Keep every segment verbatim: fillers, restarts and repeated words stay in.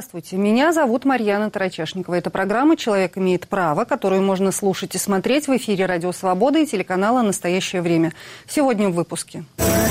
Здравствуйте, меня зовут Марьяна Тарачешникова. Это программа «Человек имеет право», которую можно слушать и смотреть в эфире «Радио Свобода» и телеканала «Настоящее время». Сегодня в выпуске.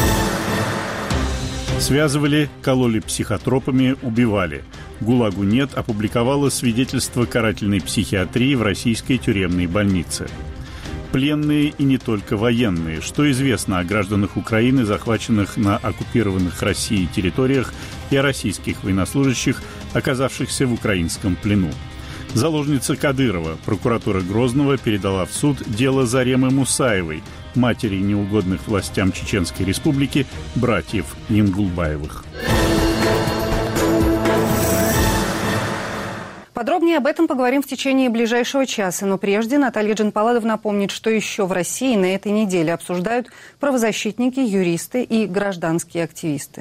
Связывали, кололи психотропами, убивали. ГУЛАГу нет опубликовала свидетельство карательной психиатрии в российской тюремной больнице. Пленные и не только военные. Что известно о гражданах Украины, захваченных на оккупированных Россией территориях, и о российских военнослужащих, оказавшихся в украинском плену? Заложница Кадырова, прокуратура Грозного передала в суд дело Заремы Мусаевой, матери неугодных властям Чеченской Республики, братьев Янгулбаевых. Подробнее об этом поговорим в течение ближайшего часа. Но прежде Наталья Джанпаладов напомнит, что еще в России на этой неделе обсуждают правозащитники, юристы и гражданские активисты.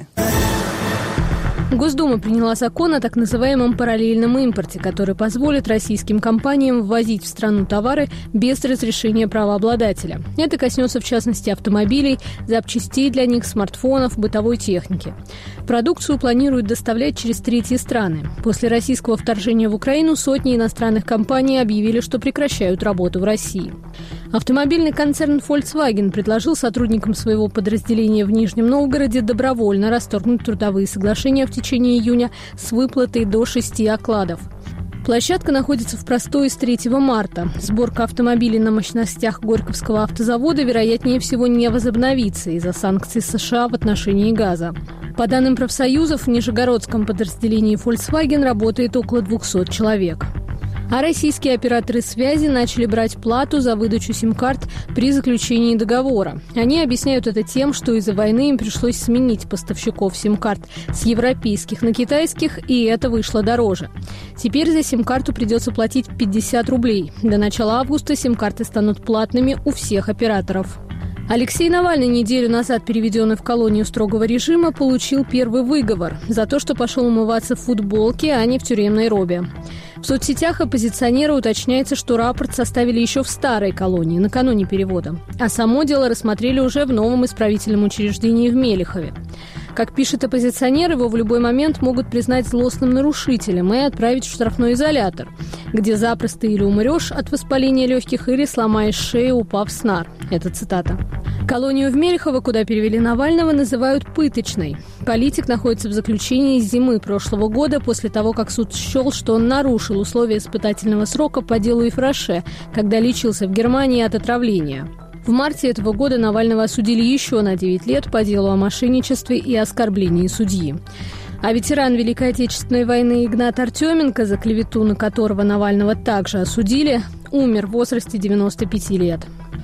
Госдума приняла закон о так называемом параллельном импорте, который позволит российским компаниям ввозить в страну товары без разрешения правообладателя. Это коснется, в частности, автомобилей, запчастей для них, смартфонов, бытовой техники. Продукцию планируют доставлять через третьи страны. После российского вторжения в Украину сотни иностранных компаний объявили, что прекращают работу в России. Автомобильный концерн Volkswagen предложил сотрудникам своего подразделения в Нижнем Новгороде добровольно расторгнуть трудовые соглашения в течение июня с выплатой до шести окладов. Площадка находится в Простое с третьего марта. Сборка автомобилей на мощностях Горьковского автозавода, вероятнее всего, не возобновится из-за санкций США в отношении газа. По данным профсоюзов, в нижегородском подразделении Volkswagen работает около двухсот человек. А российские операторы связи начали брать плату за выдачу сим-карт при заключении договора. Они объясняют это тем, что из-за войны им пришлось сменить поставщиков сим-карт с европейских на китайских, и это вышло дороже. Теперь за сим-карту придется платить пятьдесят рублей. До начала августа сим-карты станут платными у всех операторов. Алексей Навальный, неделю назад переведенный в колонию строгого режима, получил первый выговор за то, что пошел умываться в футболке, а не в тюремной робе. В соцсетях оппозиционера уточняется, что рапорт составили еще в старой колонии, накануне перевода. А само дело рассмотрели уже в новом исправительном учреждении в Мелехове. Как пишет оппозиционер, его в любой момент могут признать злостным нарушителем и отправить в штрафной изолятор, где запросто или умрешь от воспаления легких, или сломаешь шею, упав с нар. Это цитата. Колонию в Мелехово, куда перевели Навального, называют пыточной. Политик находится в заключении с зимы прошлого года после того, как суд счел, что он нарушил условия испытательного срока по делу Ифраше, когда лечился в Германии от отравления. В марте этого года Навального осудили еще на девять лет по делу о мошенничестве и оскорблении судьи. А ветеран Великой Отечественной войны Игнат Артеменко, за клевету на которого Навального также осудили, умер в возрасте девяноста пяти лет.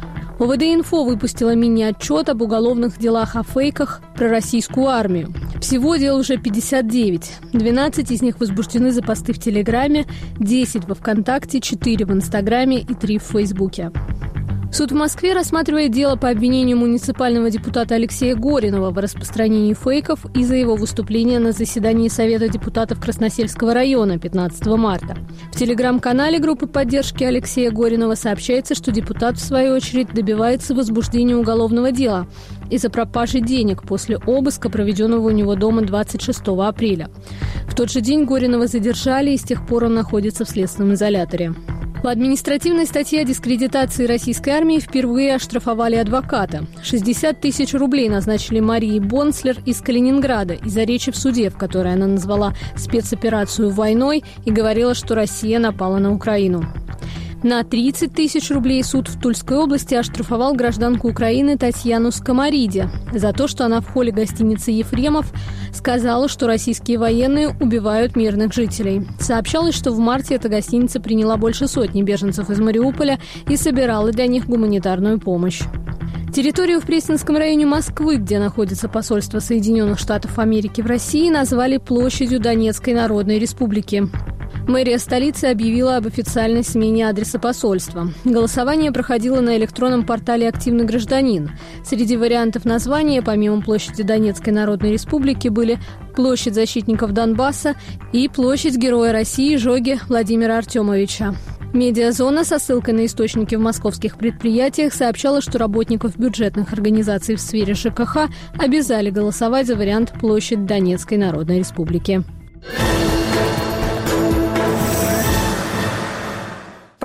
ОВД-инфо выпустила мини-отчет об уголовных делах о фейках про российскую армию. Всего дел уже пятьдесят девять. двенадцать из них возбуждены за посты в Телеграме, десять во ВКонтакте, четыре в Инстаграме и три в Фейсбуке. Суд в Москве рассматривает дело по обвинению муниципального депутата Алексея Горинова в распространении фейков из-за его выступления на заседании Совета депутатов Красносельского района пятнадцатого марта. В телеграм-канале группы поддержки Алексея Горинова сообщается, что депутат, в свою очередь, добивается возбуждения уголовного дела из-за пропажи денег после обыска, проведенного у него дома двадцать шестого апреля. В тот же день Горинова задержали, и с тех пор он находится в следственном изоляторе. По административной статье о дискредитации российской армии впервые оштрафовали адвоката. шестьдесят тысяч рублей назначили Марии Бонслер из Калининграда из-за речи в суде, в которой она назвала спецоперацию войной и говорила, что Россия напала на Украину. На тридцать тысяч рублей суд в Тульской области оштрафовал гражданку Украины Татьяну Скомариди за то, что она в холле гостиницы «Ефремов» сказала, что российские военные убивают мирных жителей. Сообщалось, что в марте эта гостиница приняла больше сотни беженцев из Мариуполя и собирала для них гуманитарную помощь. Территорию в Пресненском районе Москвы, где находится посольство Соединенных Штатов Америки в России, назвали площадью Донецкой Народной Республики. Мэрия столицы объявила об официальной смене адреса посольства. Голосование проходило на электронном портале «Активный гражданин». Среди вариантов названия, помимо площади Донецкой Народной Республики, были площадь защитников Донбасса и площадь Героя России Жоги Владимира Артемовича. Медиазона со ссылкой на источники в московских предприятиях сообщала, что работников бюджетных организаций в сфере ЖКХ обязали голосовать за вариант площадь Донецкой Народной Республики.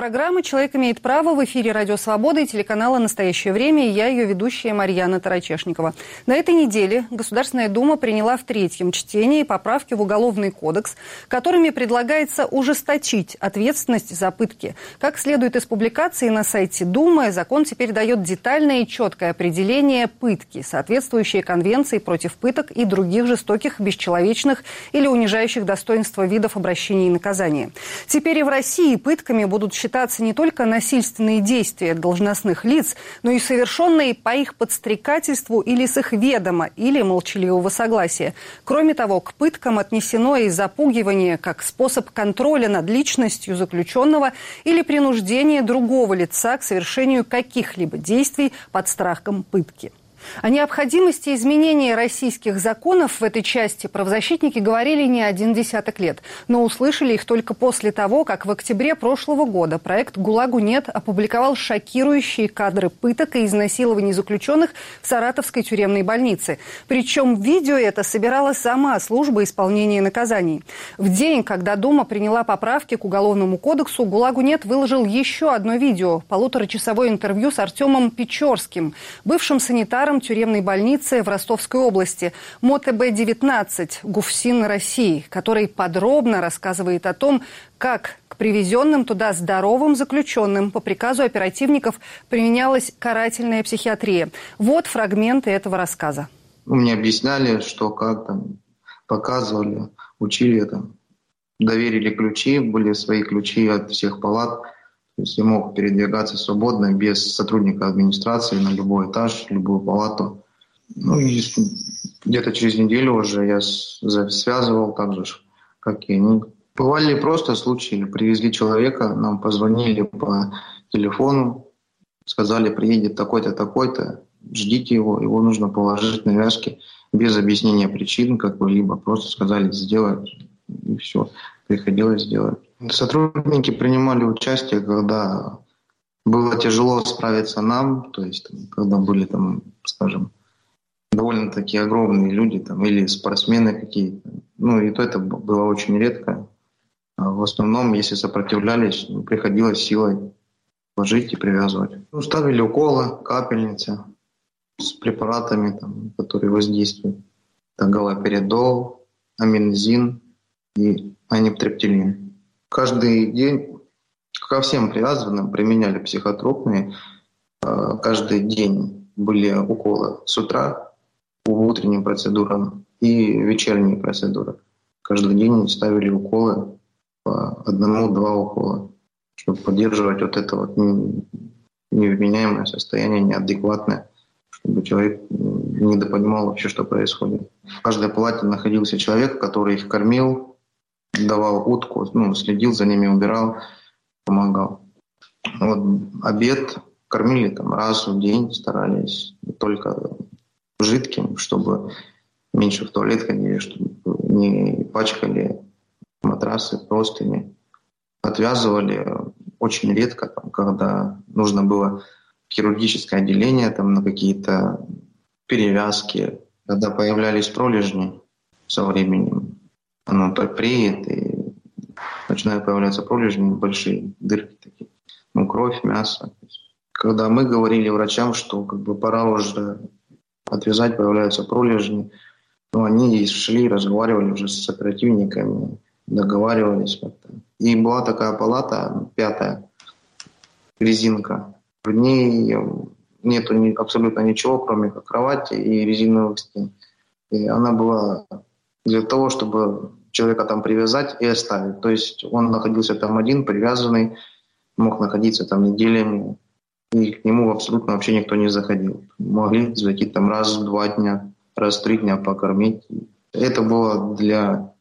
программа «Человек имеет право» в эфире «Радио Свобода» и телеканала «Настоящее время». И я, ее ведущая, Марьяна Тарачешникова. На этой неделе Государственная Дума приняла в третьем чтении поправки в Уголовный кодекс, которыми предлагается ужесточить ответственность за пытки. Как следует из публикации на сайте Думы, закон теперь дает детальное и четкое определение пытки, соответствующее Конвенции против пыток и других жестоких, бесчеловечных или унижающих достоинство видов обращения и наказания. Теперь и в России пытками будут считаться не только насильственные действия должностных лиц, но и совершенные по их подстрекательству или с их ведома, или молчаливого согласия. Кроме того, к пыткам отнесено и запугивание как способ контроля над личностью заключенного или принуждение другого лица к совершению каких-либо действий под страхом пытки. О необходимости изменения российских законов в этой части правозащитники говорили не один десяток лет, но услышали их только после того, как в октябре прошлого года проект «ГУЛАГу нет» опубликовал шокирующие кадры пыток и изнасилований заключенных в Саратовской тюремной больнице. Причем видео это собирала сама служба исполнения наказаний. В день, когда Дума приняла поправки к Уголовному кодексу, «ГУЛАГу нет» выложил еще одно видео – полуторачасовое интервью с Артемом Печорским, бывшим санитаром тюремной больницы в Ростовской области, МОТБ девятнадцать, ГУФСИН России, который подробно рассказывает о том, как к привезенным туда здоровым заключенным по приказу оперативников применялась карательная психиатрия. Вот фрагменты этого рассказа. Мне объясняли, что как там, показывали, учили, там, доверили ключи, были свои ключи от всех палат. То есть я мог передвигаться свободно, без сотрудника администрации на любой этаж, любую палату. Ну и где-то через неделю уже я связывал так же, как и они. Бывали просто случаи. Привезли человека, нам позвонили по телефону, сказали, приедет такой-то, такой-то, ждите его, его нужно положить на вязки без объяснения причин какой-либо. Просто сказали сделать, и все. Приходилось делать. Сотрудники принимали участие, когда было тяжело справиться нам, то есть когда были там, скажем, довольно-таки огромные люди там, или спортсмены какие-то. Ну и то это было очень редко. А в основном, если сопротивлялись, приходилось силой ложить и привязывать. Ну, ставили уколы, капельницы с препаратами, там, которые воздействуют. Это галоперидол, аминозин и аниптрептилин. Каждый день ко всем привязанным применяли психотропные. Каждый день были уколы с утра по утренним процедурам и вечерние процедуры. Каждый день ставили уколы по одному-два укола, чтобы поддерживать вот это вот невменяемое состояние, неадекватное, чтобы человек недопонимал вообще, что происходит. В каждой палате находился человек, который их кормил, давал утку, ну, следил за ними, убирал, помогал. Вот обед кормили там раз в день, старались только жидким, чтобы меньше в туалет ходили, чтобы не пачкали матрасы, простыни. Отвязывали очень редко, там, когда нужно было хирургическое отделение там, на какие-то перевязки, когда появлялись пролежни со временем. Оно преет, и начинают появляться пролежни, большие дырки такие. Ну, кровь, мясо. Когда мы говорили врачам, что как бы пора уже отвязать, появляются пролежни, ну, они шли, разговаривали уже с оперативниками, договаривались как-то. И была такая палата, пятая, резинка. В ней нету ни, абсолютно ничего, кроме как кровати и резиновых стен. И она была для того, чтобы человека там привязать и оставить. То есть он находился там один, привязанный, мог находиться там неделями, и к нему абсолютно вообще никто не заходил. Могли зайти там раз в два дня, раз в три дня покормить. Это было для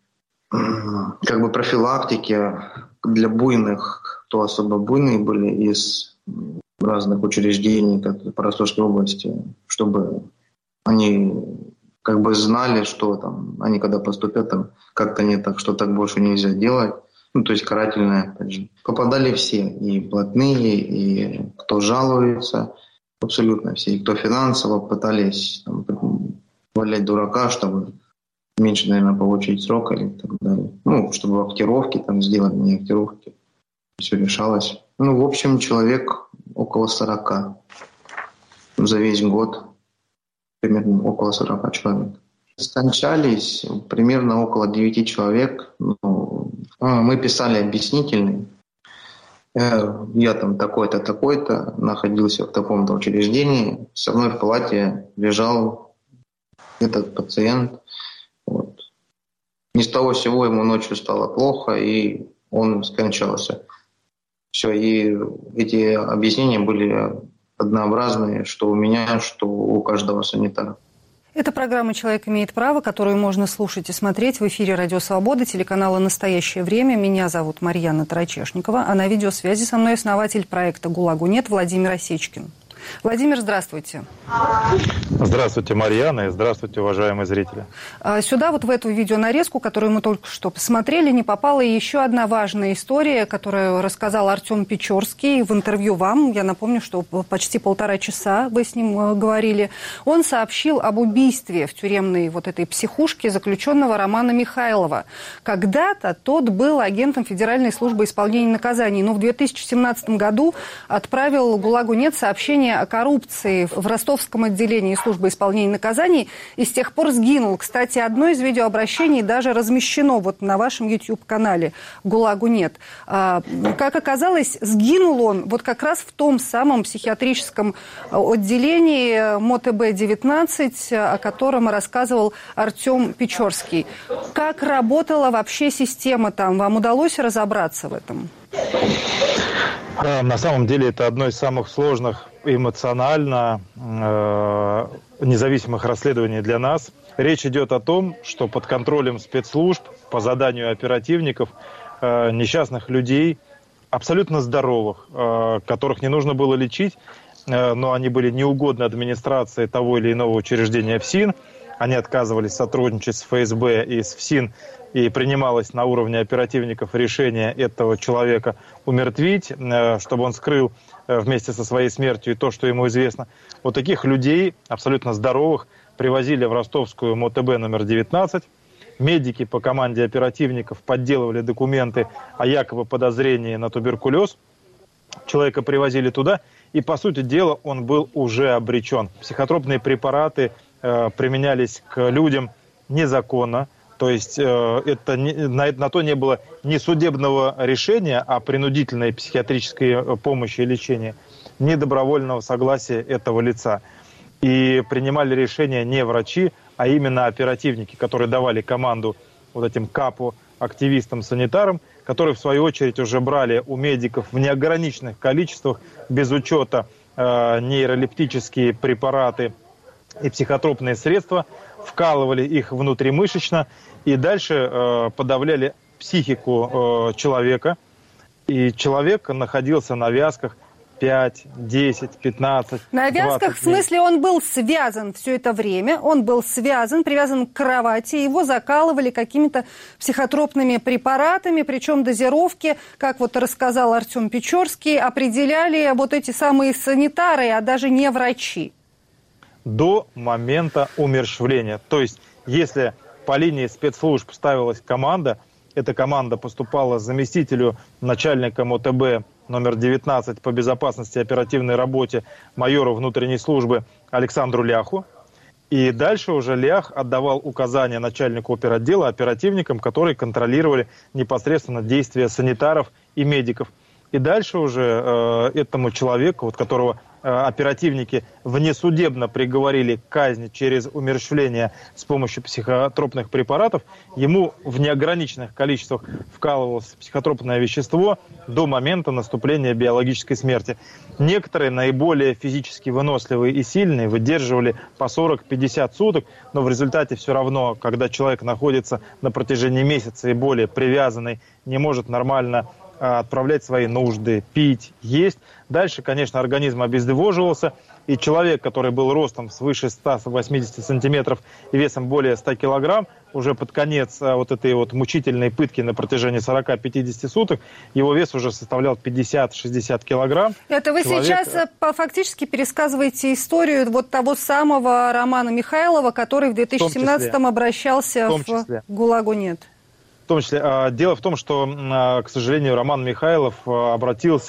как бы профилактики, для буйных, кто особо буйные были из разных учреждений, как по Ростовской области, чтобы они как бы знали, что там, они когда поступят, там как-то не так, что так больше нельзя делать. Ну, то есть карательное, опять же. Попадали все, и блатные, и кто жалуется, абсолютно все. И кто финансово пытались там, валять дурака, чтобы меньше, наверное, получить срок или так далее. Ну, чтобы актировки там сделать, не актировки. Все решалось Ну, в общем, человек около сорока. За весь год примерно около сорока человек. Скончались примерно около девяти человек. Ну, мы писали объяснительный. Я там такой-то, такой-то, находился в таком-то учреждении. Со мной в палате лежал этот пациент. Вот. Ни с того сего ему ночью стало плохо, и он скончался. Все, и эти объяснения были однообразные, что у меня, что у каждого санитара. Это программа «Человек имеет право», которую можно слушать и смотреть в эфире «Радио Свобода», телеканала «Настоящее время». Меня зовут Марьяна Тарачешникова, а на видеосвязи со мной основатель проекта «ГУЛАГу нет» Владимир Осечкин. Владимир, здравствуйте. Здравствуйте, Марьяна, и здравствуйте, уважаемые зрители. Сюда, вот в эту видеонарезку, которую мы только что посмотрели, не попала еще одна важная история, которую рассказал Артем Печорский в интервью вам. Я напомню, что почти полтора часа вы с ним говорили. Он сообщил об убийстве в тюремной вот этой психушке заключенного Романа Михайлова. Когда-то тот был агентом Федеральной службы исполнения наказаний, но в две тысячи семнадцатом году отправил «ГУЛАГу нет» сообщение о коррупции в ростовском отделении службы исполнения наказаний и с тех пор сгинул. Кстати, одно из видеообращений даже размещено вот на вашем YouTube-канале «ГУЛАГу нет». А, как оказалось, сгинул он вот как раз в том самом психиатрическом отделении МОТБ девятнадцать, о котором рассказывал Артем Печорский. Как работала вообще система там? Вам удалось разобраться в этом? На самом деле это одно из самых сложных эмоционально э, независимых расследований для нас. Речь идет о том, что под контролем спецслужб по заданию оперативников э, несчастных людей, абсолютно здоровых, э, которых не нужно было лечить, э, но они были неугодны администрации того или иного учреждения ФСИН. Они отказывались сотрудничать с ФСБ и с ФСИН, и принималось на уровне оперативников решение этого человека умертвить, чтобы он скрыл вместе со своей смертью и то, что ему известно. Вот таких людей, абсолютно здоровых, привозили в ростовскую МОТБ номер девятнадцать. Медики по команде оперативников подделывали документы о якобы подозрении на туберкулез. Человека привозили туда, и, по сути дела, он был уже обречен. Психотропные препараты э, применялись к людям незаконно. То есть э, это не, на, на то не было ни судебного решения о принудительной психиатрической помощи и лечении, ни добровольного согласия этого лица. И принимали решения не врачи, а именно оперативники, которые давали команду вот этим капу, активистам, санитарам, которые в свою очередь уже брали у медиков в неограниченных количествах, без учета э, нейролептические препараты и психотропные средства, вкалывали их внутримышечно и дальше э, подавляли психику э, человека. И человек находился на вязках пять, десять, пятнадцать, На вязках, в смысле, он был связан все это время, он был связан, привязан к кровати, его закалывали какими-то психотропными препаратами, причем дозировки, как вот рассказал Артем Печорский, определяли вот эти самые санитары, а даже не врачи. До момента умерщвления. То есть, если по линии спецслужб ставилась команда, эта команда поступала заместителю начальника МОТБ номер девятнадцать по безопасности и оперативной работе майору внутренней службы Александру Ляху. И дальше уже Лях отдавал указания начальнику оперотдела, оперативникам, которые контролировали непосредственно действия санитаров и медиков. И дальше уже э, этому человеку, вот которого э, оперативники внесудебно приговорили к казни через умерщвление с помощью психотропных препаратов, ему в неограниченных количествах вкалывалось психотропное вещество до момента наступления биологической смерти. Некоторые, наиболее физически выносливые и сильные, выдерживали по сорок-пятьдесят суток, но в результате все равно, когда человек находится на протяжении месяца и более привязанный, не может нормально отправлять свои нужды, пить, есть. Дальше, конечно, организм обезвоживался, и человек, который был ростом свыше ста восьмидесяти сантиметров и весом более ста килограмм, уже под конец вот этой вот мучительной пытки на протяжении сорока-пятидесяти суток, его вес уже составлял пятьдесят-шестьдесят килограмм. Это вы Человек... сейчас фактически пересказываете историю вот того самого Романа Михайлова, который в две тысячи семнадцатом обращался в, в ГУЛАГу нет. В том числе. Дело в том, что, к сожалению, Роман Михайлов обратился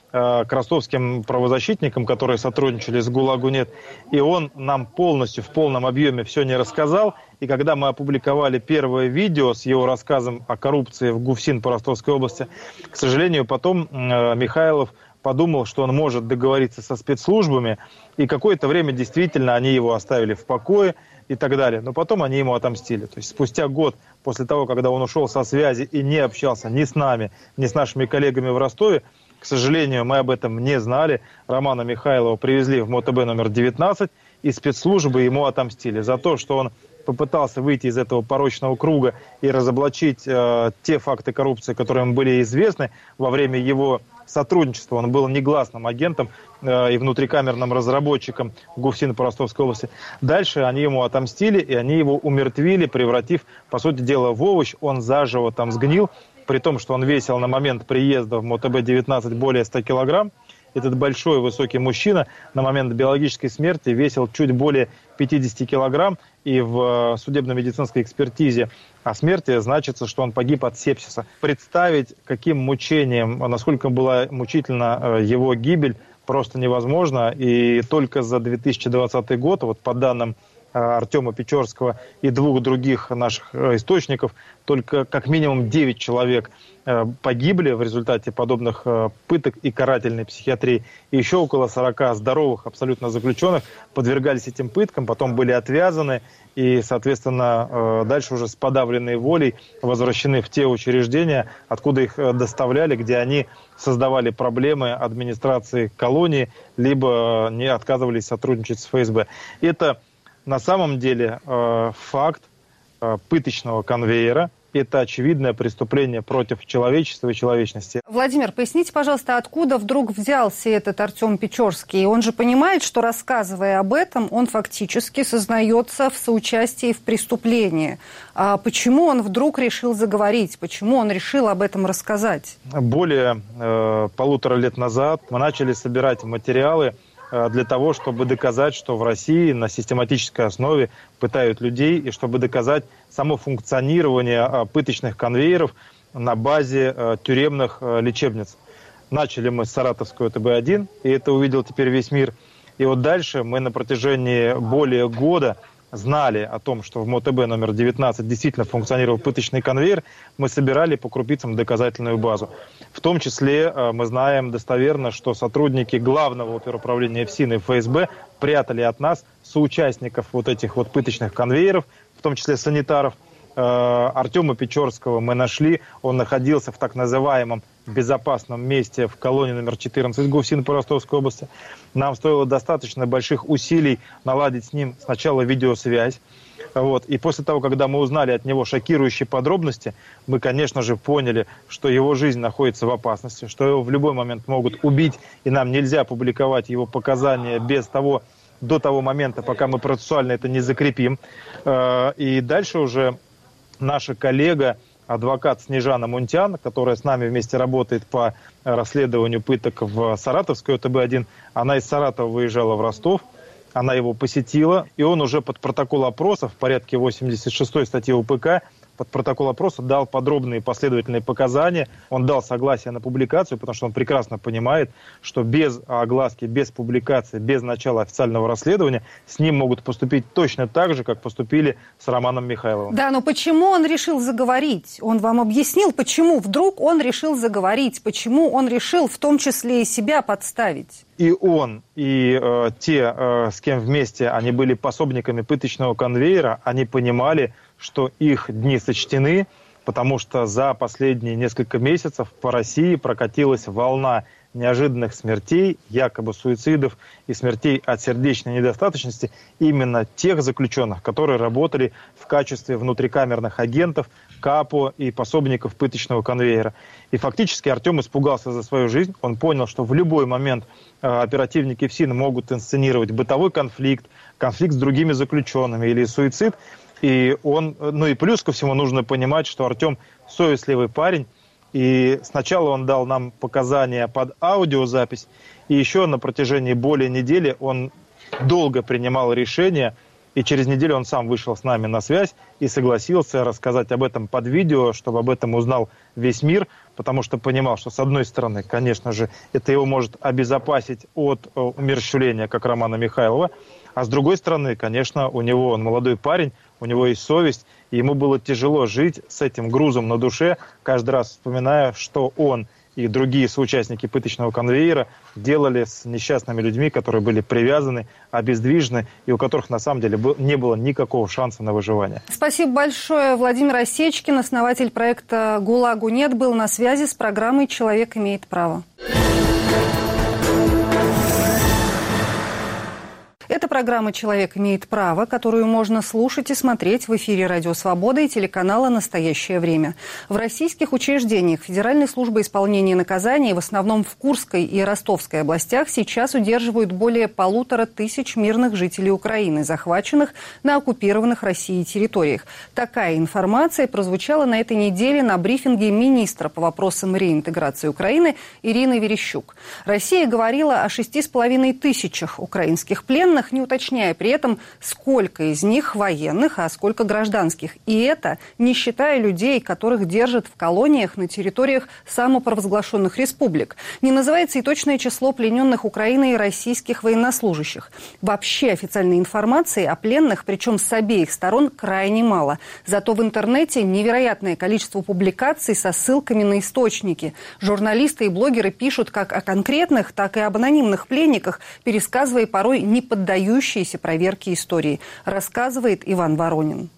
к ростовским правозащитникам, которые сотрудничали с ГУЛАГу нет, и он нам полностью, в полном объеме все не рассказал. И когда мы опубликовали первое видео с его рассказом о коррупции в ГУФСИН по Ростовской области, к сожалению, потом Михайлов подумал, что он может договориться со спецслужбами, и какое-то время действительно они его оставили в покое и так далее. Но потом они ему отомстили. То есть спустя год после того, когда он ушел со связи и не общался ни с нами, ни с нашими коллегами в Ростове, к сожалению, мы об этом не знали. Романа Михайлова привезли в МОТБ номер девятнадцать, и спецслужбы ему отомстили за то, что он попытался выйти из этого порочного круга и разоблачить э, те факты коррупции, которые ему были известны во время его сотрудничества. Он был негласным агентом э, и внутрикамерным разработчиком ГУФСИН по Ростовской области. Дальше они ему отомстили, и они его умертвили, превратив, по сути дела, в овощ. Он заживо там сгнил, при том, что он весил на момент приезда в МОТБ девятнадцать более ста килограмм. Этот большой высокий мужчина на момент биологической смерти весил чуть более пятидесяти килограмм, и в судебно-медицинской экспертизе о смерти значится, что он погиб от сепсиса. Представить, каким мучением, насколько была мучительна его гибель, просто невозможно. И только за две тысячи двадцатый год, вот по данным Артема Печорского и двух других наших источников, только как минимум девять человек погибли в результате подобных пыток и карательной психиатрии. И еще около сорока здоровых абсолютно заключенных подвергались этим пыткам, потом были отвязаны и, соответственно, дальше уже с подавленной волей возвращены в те учреждения, откуда их доставляли, где они создавали проблемы администрации колонии, либо не отказывались сотрудничать с ФСБ. Это на самом деле э, факт э, пыточного конвейера. Это очевидное преступление против человечества и человечности. Владимир, поясните, пожалуйста, откуда вдруг взялся этот Артем Печорский? Он же понимает, что, рассказывая об этом, он фактически сознается в соучастии в преступлении. А почему он вдруг решил заговорить? Почему он решил об этом рассказать? Более э, полутора лет назад мы начали собирать материалы для того, чтобы доказать, что в России на систематической основе пытают людей, и чтобы доказать само функционирование пыточных конвейеров на базе тюремных лечебниц. Начали мы с Саратовской О Тэ Бэ один, и это увидел теперь весь мир. И вот дальше мы на протяжении более года знали о том, что в МОТБ номер девятнадцать действительно функционировал пыточный конвейер, мы собирали по крупицам доказательную базу. В том числе мы знаем достоверно, что сотрудники главного оперуправления ФСИН и Эф Эс Бэ прятали от нас соучастников вот этих вот пыточных конвейеров, в том числе санитаров. Артема Печорского мы нашли, он находился в так называемом безопасном месте в колонии номер четырнадцать ГУФСИН по Ростовской области. Нам стоило достаточно больших усилий наладить с ним сначала видеосвязь. Вот. И после того, когда мы узнали от него шокирующие подробности, мы, конечно же, поняли, что его жизнь находится в опасности, что его в любой момент могут убить, и нам нельзя публиковать его показания без того, до того момента, пока мы процессуально это не закрепим. И дальше уже наша коллега, адвокат Снежана Мунтян, которая с нами вместе работает по расследованию пыток в Саратовской О Тэ Бэ один, она из Саратова выезжала в Ростов, она его посетила, и он уже под протокол опроса в порядке восемьдесят шестой статьи У Пэ Ка под протокол опроса дал подробные последовательные показания. Он дал согласие на публикацию, потому что он прекрасно понимает, что без огласки, без публикации, без начала официального расследования с ним могут поступить точно так же, как поступили с Романом Михайловым. Да, но почему он решил заговорить? Он вам объяснил, почему вдруг он решил заговорить? Почему он решил в том числе и себя подставить? И он, и э, те, э, с кем вместе они были пособниками пыточного конвейера, они понимали, что их дни сочтены, потому что за последние несколько месяцев по России прокатилась волна неожиданных смертей, якобы суицидов и смертей от сердечной недостаточности именно тех заключенных, которые работали в качестве внутрикамерных агентов, капо и пособников пыточного конвейера. И фактически Артем испугался за свою жизнь. Он понял, что в любой момент э, оперативники ФСИН могут инсценировать бытовой конфликт, конфликт с другими заключенными или суицид. И он, ну и плюс ко всему нужно понимать, что Артем совестливый парень. И сначала он дал нам показания под аудиозапись, и еще на протяжении более недели он долго принимал решение И через неделю он сам вышел с нами на связь и согласился рассказать об этом под видео, чтобы об этом узнал весь мир, потому что понимал, что, с одной стороны, конечно же, это его может обезопасить от умерщвления, как Романа Михайлова, а с другой стороны, конечно, у него, он молодой парень, у него есть совесть, и ему было тяжело жить с этим грузом на душе, каждый раз вспоминая, что он и другие соучастники пыточного конвейера делали с несчастными людьми, которые были привязаны, обездвижены, и у которых на самом деле не было никакого шанса на выживание. Спасибо большое. Владимир Осечкин, основатель проекта «ГУЛАГу нет», был на связи с программой «Человек имеет право». Это программа «Человек имеет право», которую можно слушать и смотреть в эфире «Радио Свобода» и телеканала «Настоящее время». В российских учреждениях Федеральной службы исполнения наказаний, в основном в Курской и Ростовской областях, сейчас удерживают более полутора тысяч мирных жителей Украины, захваченных на оккупированных Россией территориях. Такая информация прозвучала на этой неделе на брифинге министра по вопросам реинтеграции Украины Ирины Верещук. Россия говорила о шести с половиной тысячах украинских пленных, не уточняя при этом, сколько из них военных, а сколько гражданских. И это не считая людей, которых держат в колониях на территориях самопровозглашенных республик. Не называется и точное число плененных Украиной и российских военнослужащих. Вообще официальной информации о пленных, причем с обеих сторон, крайне мало. Зато в интернете невероятное количество публикаций со ссылками на источники. Журналисты и блогеры пишут как о конкретных, так и об анонимных пленниках, пересказывая порой не поддающиеся проверке истории, рассказывает Иван Воронин.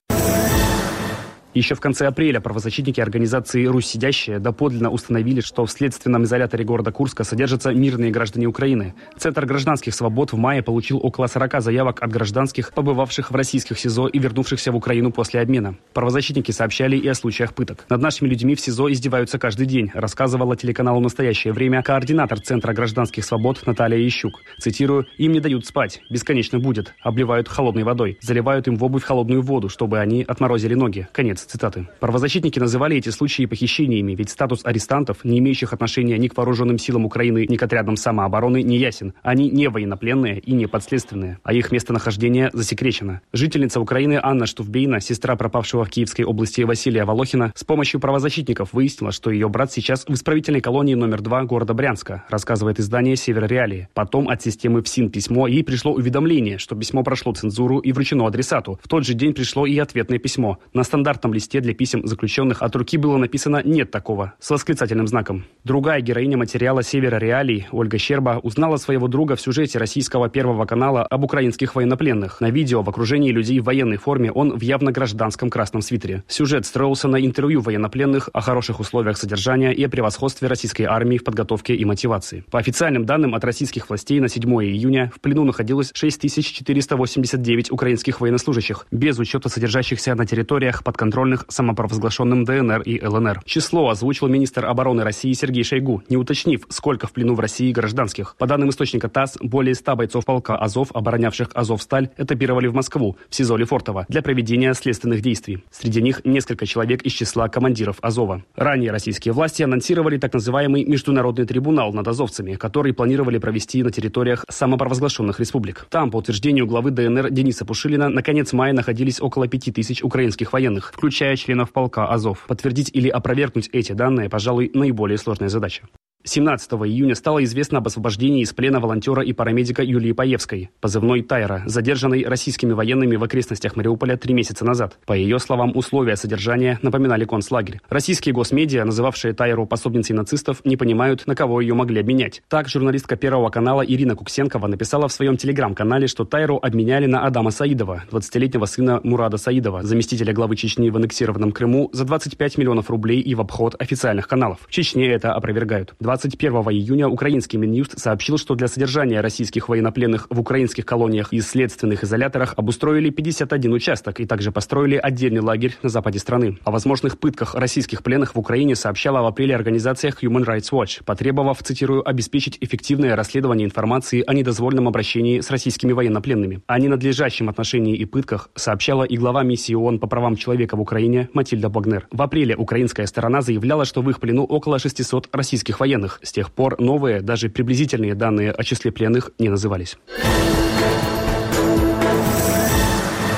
Еще в конце апреля правозащитники организации «Русь сидящая» доподлинно установили, что в следственном изоляторе города Курска содержатся мирные граждане Украины. Центр гражданских свобод в мае получил около сорока заявок от гражданских, побывавших в российских СИЗО и вернувшихся в Украину после обмена. Правозащитники сообщали и о случаях пыток. Над нашими людьми в СИЗО издеваются каждый день, рассказывала телеканалу «Настоящее время» координатор Центра гражданских свобод Наталья Ящук. Цитирую: «Им не дают спать. Бесконечно будет. Обливают холодной водой. Заливают им в обувь холодную воду, чтобы они отморозили ноги». Конец цитаты. Правозащитники называли эти случаи похищениями, ведь статус арестантов, не имеющих отношения ни к вооруженным силам Украины, ни к отрядам самообороны, не ясен. Они не военнопленные и не подследственные, а их местонахождение засекречено. Жительница Украины Анна Штуфбейна, сестра пропавшего в Киевской области Василия Волохина, с помощью правозащитников выяснила, что ее брат сейчас в исправительной колонии номер два города Брянска, рассказывает издание «Север Реалии». Потом от системы ФСИН письмо, ей пришло уведомление, что письмо прошло цензуру и вручено адресату. В тот же день пришло и ответное письмо. На стандартном листе для писем заключенных от руки было написано «нет такого» с восклицательным знаком. Другая героиня материала «Севера Реалий» Ольга Щерба узнала своего друга в сюжете российского Первого канала об украинских военнопленных. На видео в окружении людей в военной форме он в явно гражданском красном свитере. Сюжет строился на интервью военнопленных о хороших условиях содержания и о превосходстве российской армии в подготовке и мотивации. По официальным данным от российских властей на седьмое июня в плену находилось шесть тысяч четыреста восемьдесят девять украинских военнослужащих, без учета содержащихся на территориях подконтрольных самопровозглашенным ДНР и ЛНР. Число озвучил министр обороны России Сергей Шойгу, не уточнив, сколько в плену в России гражданских. По данным источника ТАСС, более ста бойцов полка Азов, оборонявших Азовсталь, этапировали в Москву, в СИЗО Лефортово, для проведения следственных действий. Среди них несколько человек из числа командиров Азова. Ранее российские власти анонсировали так называемый международный трибунал над азовцами, который планировали провести на территориях самопровозглашенных республик. Там, по утверждению главы ДНР Дениса Пушилина, на конец мая находились около пяти тысяч украинских военных, включая членов полка Азов. Подтвердить или опровергнуть эти данные, пожалуй, наиболее сложная задача. семнадцатого июня стало известно об освобождении из плена волонтера и парамедика Юлии Паевской, позывной Тайра, задержанной российскими военными в окрестностях Мариуполя три месяца назад. По ее словам, условия содержания напоминали концлагерь. Российские госмедиа, называвшие Тайру пособницей нацистов, не понимают, на кого ее могли обменять. Так, журналистка Первого канала Ирина Куксенкова написала в своем телеграм-канале, что Тайру обменяли на Адама Саидова, двадцатилетнего сына Мурада Саидова, заместителя главы Чечни в аннексированном Крыму, за двадцать пять миллионов рублей и в обход официальных каналов. В Чечне это опровергают. двадцать первого июня украинский Минюст сообщил, что для содержания российских военнопленных в украинских колониях и следственных изоляторах обустроили пятьдесят один участок и также построили отдельный лагерь на западе страны. О возможных пытках российских пленных в Украине сообщала в апреле организация Human Rights Watch, потребовав, цитирую, обеспечить эффективное расследование информации о недозволенном обращении с российскими военнопленными. О ненадлежащем отношении и пытках сообщала и глава миссии ООН по правам человека в Украине Матильда Богнер. В апреле украинская сторона заявляла, что в их плену около шестисот российских военных. С тех пор новые, даже приблизительные данные о числе пленных не назывались.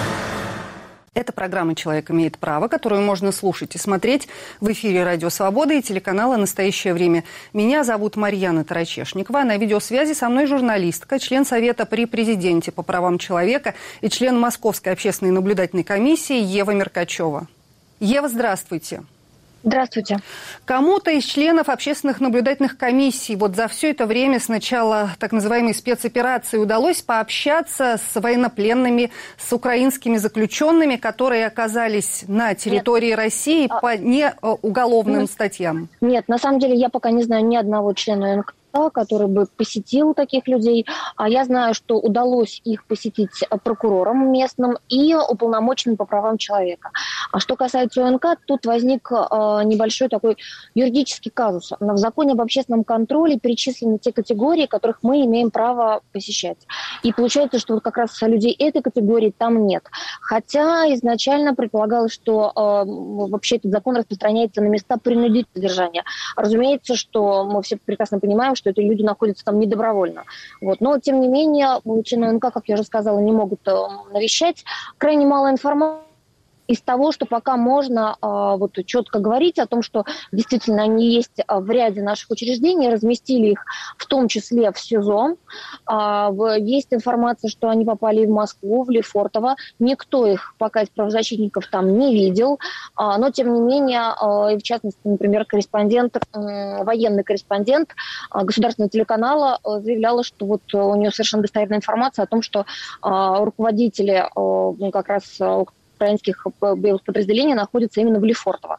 Это программа «Человек имеет право», которую можно слушать и смотреть в эфире «Радио Свобода» и телеканала «Настоящее время». Меня зовут Марьяна Тарачешникова. На видеосвязи со мной журналистка, член Совета при Президенте по правам человека и член Московской общественной наблюдательной комиссии Ева Меркачева. Ева, здравствуйте. Здравствуйте. Кому-то из членов общественных наблюдательных комиссий вот за все это время с начала так называемой спецоперации удалось пообщаться с военнопленными, с украинскими заключенными, которые оказались на территории Нет. России а... по неуголовным Нет. статьям? Нет, на самом деле я пока не знаю ни одного члена эн ка, который бы посетил таких людей. А я знаю, что удалось их посетить прокурором местным и уполномоченным по правам человека. А что касается эн ка, тут возник э, небольшой такой юридический казус. В законе об общественном контроле перечислены те категории, которых мы имеем право посещать. И получается, что вот как раз людей этой категории там нет. Хотя изначально предполагалось, что э, вообще этот закон распространяется на места принудительного содержания. Разумеется, что мы все прекрасно понимаем, что эти люди находятся там недобровольно. Вот. Но, тем не менее, члены эн ка, как я уже сказала, не могут э, навещать. Крайне мало информации из того, что пока можно э, вот, четко говорить о том, что действительно они есть в ряде наших учреждений, разместили их в том числе в СИЗО. Э, есть информация, что они попали в Москву, в Лефортово. Никто их пока из правозащитников там не видел. Э, но, тем не менее, э, в частности, например, корреспондент, э, военный корреспондент э, государственного телеканала э, заявляла, что вот у нее совершенно достоверная информация о том, что э, руководители э, как раз э, украинских боевых подразделений находятся именно в Лефортово.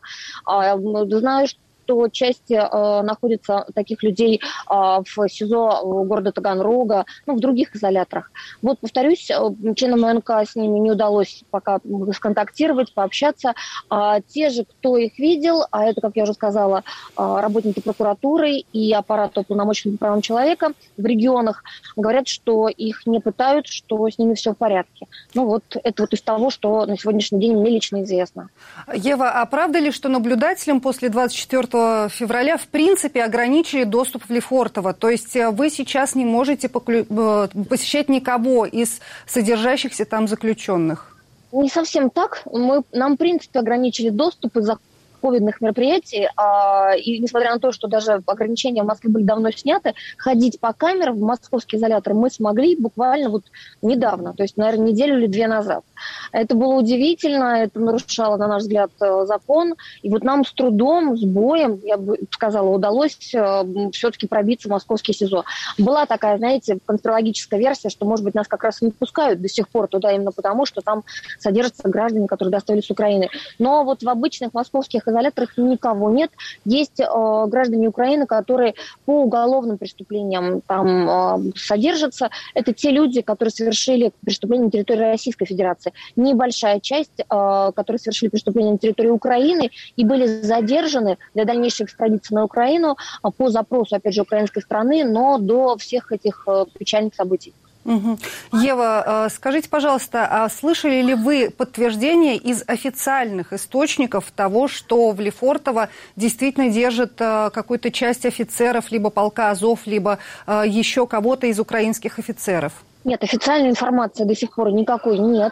Знаю, что части э, находятся таких людей э, в СИЗО города Таганрога, ну, в других изоляторах. Вот, повторюсь, членам эн ка с ними не удалось пока сконтактировать, пообщаться. А те же, кто их видел, а это, как я уже сказала, работники прокуратуры и аппарата уполномоченного по правам человека в регионах, говорят, что их не пытают, что с ними все в порядке. Ну вот, это вот из того, что на сегодняшний день мне лично известно. Ева, а правда ли, что наблюдателям после двадцать четвёртого февраля в принципе ограничили доступ в Лефортово? То есть вы сейчас не можете посещать никого из содержащихся там заключенных? Не совсем так. Мы, нам в принципе ограничили доступ из-за ковидных мероприятий, а, и несмотря на то, что даже ограничения в Москве были давно сняты, ходить по камерам в московский изолятор мы смогли буквально вот недавно, то есть, наверное, неделю или две назад. Это было удивительно, это нарушало, на наш взгляд, закон, и вот нам с трудом, с боем, я бы сказала, удалось все-таки пробиться в московский СИЗО. Была такая, знаете, конспирологическая версия, что, может быть, нас как раз не пускают до сих пор туда именно потому, что там содержатся граждане, которые доставили с Украины. Но вот в обычных московских изоляторах никого нет. Есть э, граждане Украины, которые по уголовным преступлениям там э, содержатся. Это те люди, которые совершили преступление на территории Российской Федерации. Небольшая часть, э, которые совершили преступление на территории Украины и были задержаны для дальнейшей экстрадиции на Украину э, по запросу, опять же, украинской страны, но до всех этих э, печальных событий. Угу. Ева, скажите, пожалуйста, а слышали ли вы подтверждение из официальных источников того, что в Лефортово действительно держат какую-то часть офицеров либо полка Азов, либо еще кого-то из украинских офицеров? Нет, официальной информации до сих пор никакой нет.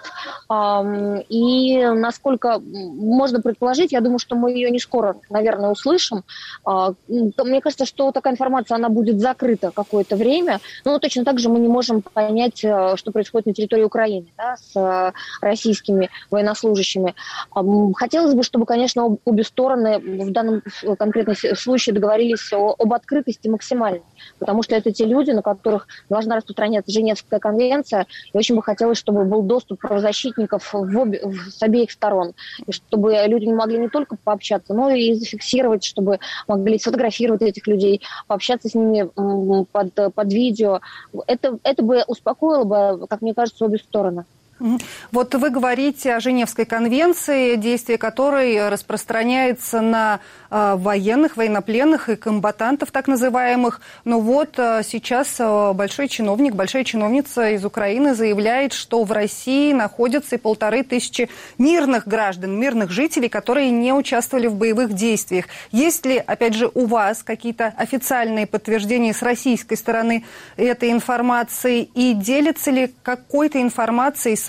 И насколько можно предположить, я думаю, что мы ее не скоро, наверное, услышим. Мне кажется, что такая информация, она будет закрыта какое-то время. Но точно так же мы не можем понять, что происходит на территории Украины, да, с российскими военнослужащими. Хотелось бы, чтобы, конечно, обе стороны в данном конкретном случае договорились об открытости максимальной. Потому что это те люди, на которых должна распространяться Женевская конвенция, и очень бы хотелось, чтобы был доступ правозащитников в обе, в, с обеих сторон, и чтобы люди не могли не только пообщаться, но и зафиксировать, чтобы могли сфотографировать этих людей, пообщаться с ними под, под видео. Это, это бы успокоило бы, как мне кажется, обе стороны. Вот вы говорите о Женевской конвенции, действие которой распространяется на э, военных, военнопленных и комбатантов так называемых. Но вот э, сейчас э, большой чиновник, большая чиновница из Украины заявляет, что в России находятся и полторы тысячи мирных граждан, мирных жителей, которые не участвовали в боевых действиях. Есть ли, опять же, у вас какие-то официальные подтверждения с российской стороны этой информации? И делится ли какой-то информацией с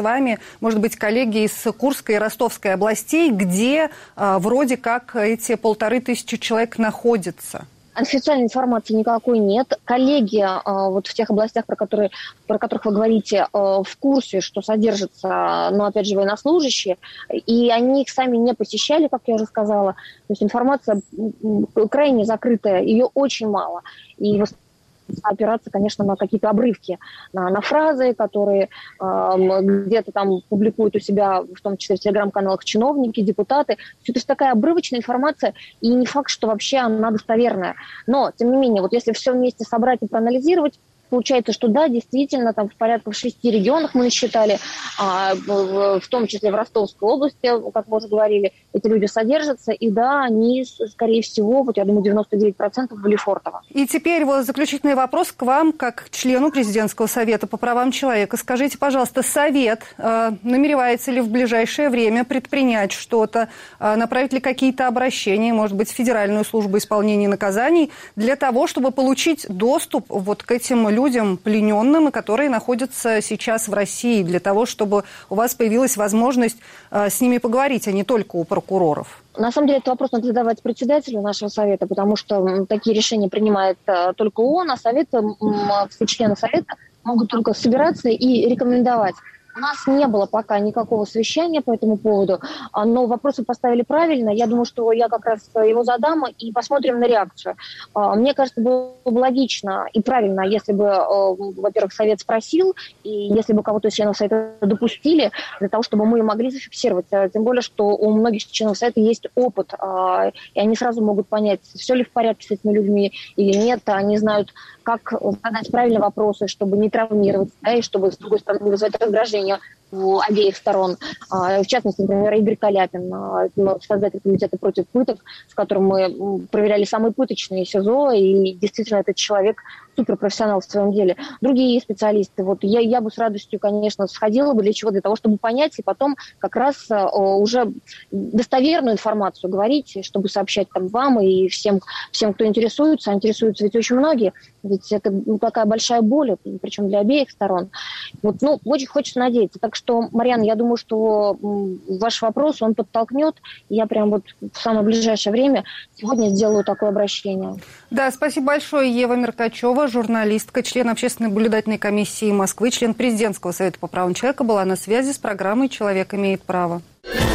вами, может быть, коллеги из Курской и Ростовской областей, где э, вроде как эти полторы тысячи человек находятся? Официальной информации никакой нет. Коллеги вот в тех областях, про которые, про которых вы говорите, в курсе, что содержатся, ну, опять же, военнослужащие, и они их сами не посещали, как я уже сказала. То есть информация крайне закрытая, ее очень мало. И опираться, конечно, на какие-то обрывки, на, на фразы, которые э, где-то там публикуют у себя, в том числе в телеграм-каналах, чиновники, депутаты. Все это же такая обрывочная информация, и не факт, что вообще она достоверная. Но, тем не менее, вот если все вместе собрать и проанализировать, получается, что да, действительно, там в порядка в шести регионах мы насчитали, а, в, в том числе в Ростовской области, как мы уже говорили, эти люди содержатся, и да, они, скорее всего, вот я думаю, девяносто девять процентов в Лефортово. И теперь вот заключительный вопрос к вам, как к члену Президентского совета по правам человека. Скажите, пожалуйста, Совет э, намеревается ли в ближайшее время предпринять что-то, э, направить ли какие-то обращения, может быть, в Федеральную службу исполнения наказаний, для того, чтобы получить доступ вот к этим людям, людям, плененным, которые находятся сейчас в России, для того, чтобы у вас появилась возможность э, с ними поговорить, а не только у прокуроров? На самом деле, этот вопрос надо задавать председателю нашего совета, потому что такие решения принимает э, только он, а совет, э, все члены совета могут только собираться и рекомендовать. У нас не было пока никакого совещания по этому поводу, но вопросы поставили правильно. Я думаю, что я как раз его задам и посмотрим на реакцию. Мне кажется, было бы логично и правильно, если бы, во-первых, Совет спросил, и если бы кого-то из членов Совета допустили, для того, чтобы мы могли зафиксировать. Тем более, что у многих членов Совета есть опыт, и они сразу могут понять, все ли в порядке с этими людьми или нет. Они знают, как задать правильные вопросы, чтобы не травмировать, да, и чтобы, с другой стороны, не вызвать раздражение у обеих сторон. В частности, например, Игорь Каляпин, создатель комитета против пыток, с которым мы проверяли самые пыточные СИЗО, и действительно этот человек суперпрофессионал в своем деле. Другие специалисты. Вот я, я бы с радостью, конечно, сходила бы. Для чего? Для того, чтобы понять и потом как раз уже достоверную информацию говорить, чтобы сообщать там вам и всем, всем, кто интересуется. А интересуются ведь очень многие. Ведь это такая большая боль, причем для обеих сторон. Вот, ну, очень хочется надеяться. Так что, Марьяна, я думаю, что ваш вопрос, он подтолкнет. Я прям вот в самое ближайшее время сегодня сделаю такое обращение. Да, спасибо большое. Ева Меркачева, журналистка, член Общественной наблюдательной комиссии Москвы, член Президентского совета по правам человека, была на связи с программой «Человек имеет право».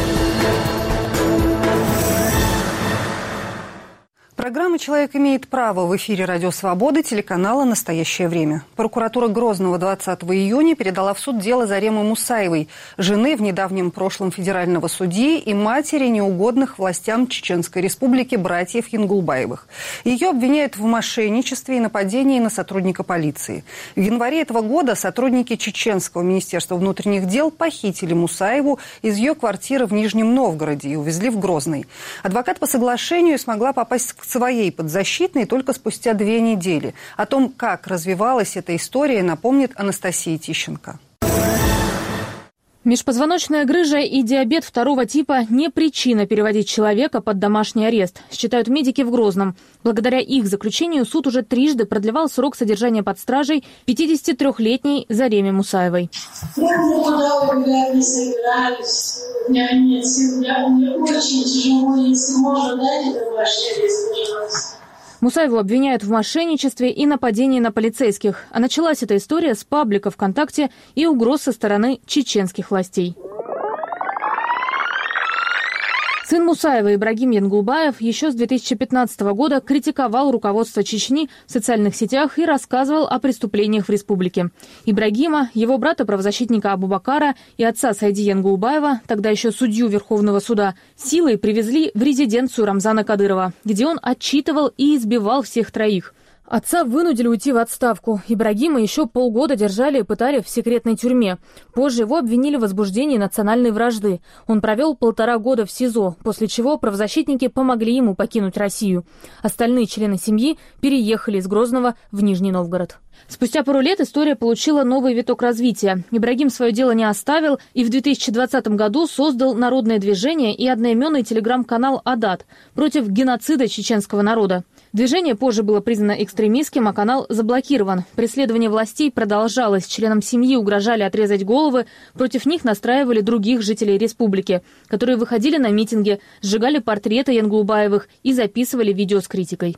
Программа «Человек имеет право» в эфире «Радио Свобода» телеканала «Настоящее время». Прокуратура Грозного двадцатого июня передала в суд дело Заремы Мусаевой, жены в недавнем прошлом федерального судьи и матери неугодных властям Чеченской Республики братьев Янгулбаевых. Ее обвиняют в мошенничестве и нападении на сотрудника полиции. В январе этого года сотрудники Чеченского министерства внутренних дел похитили Мусаеву из ее квартиры в Нижнем Новгороде и увезли в Грозный. Адвокат по соглашению смогла попасть к своей подзащитной только спустя две недели. О том, как развивалась эта история, напомнит Анастасия Тищенко. Межпозвоночная грыжа и диабет второго типа не причина переводить человека под домашний арест, считают медики в Грозном. Благодаря их заключению суд уже трижды продлевал срок содержания под стражей пятидесятитрёхлетней Зареме Мусаевой. Я никуда убегать не собираюсь. У меня нет сил. Мне очень тяжело. Если можно, дайте домашний арест, пожалуйста. Мусаеву обвиняют в мошенничестве и нападении на полицейских. А началась эта история с паблика ВКонтакте и угроз со стороны чеченских властей. Сын Мусаева Ибрагим Янгулбаев еще с две тысячи пятнадцатого года критиковал руководство Чечни в социальных сетях и рассказывал о преступлениях в республике. Ибрагима, его брата-правозащитника Абубакара и отца Сайди Янгулбаева, тогда еще судью Верховного суда, силой привезли в резиденцию Рамзана Кадырова, где он отчитывал и избивал всех троих. Отца вынудили уйти в отставку. Ибрагима еще полгода держали и пытали в секретной тюрьме. Позже его обвинили в возбуждении национальной вражды. Он провел полтора года в СИЗО, после чего правозащитники помогли ему покинуть Россию. Остальные члены семьи переехали из Грозного в Нижний Новгород. Спустя пару лет история получила новый виток развития. Ибрагим свое дело не оставил и в две тысячи двадцатом году создал народное движение и одноименный телеграм-канал «Адат» против геноцида чеченского народа. Движение позже было признано экстремистским, а канал заблокирован. Преследование властей продолжалось. Членам семьи угрожали отрезать головы. Против них настраивали других жителей республики, которые выходили на митинги, сжигали портреты Янгулбаевых и записывали видео с критикой.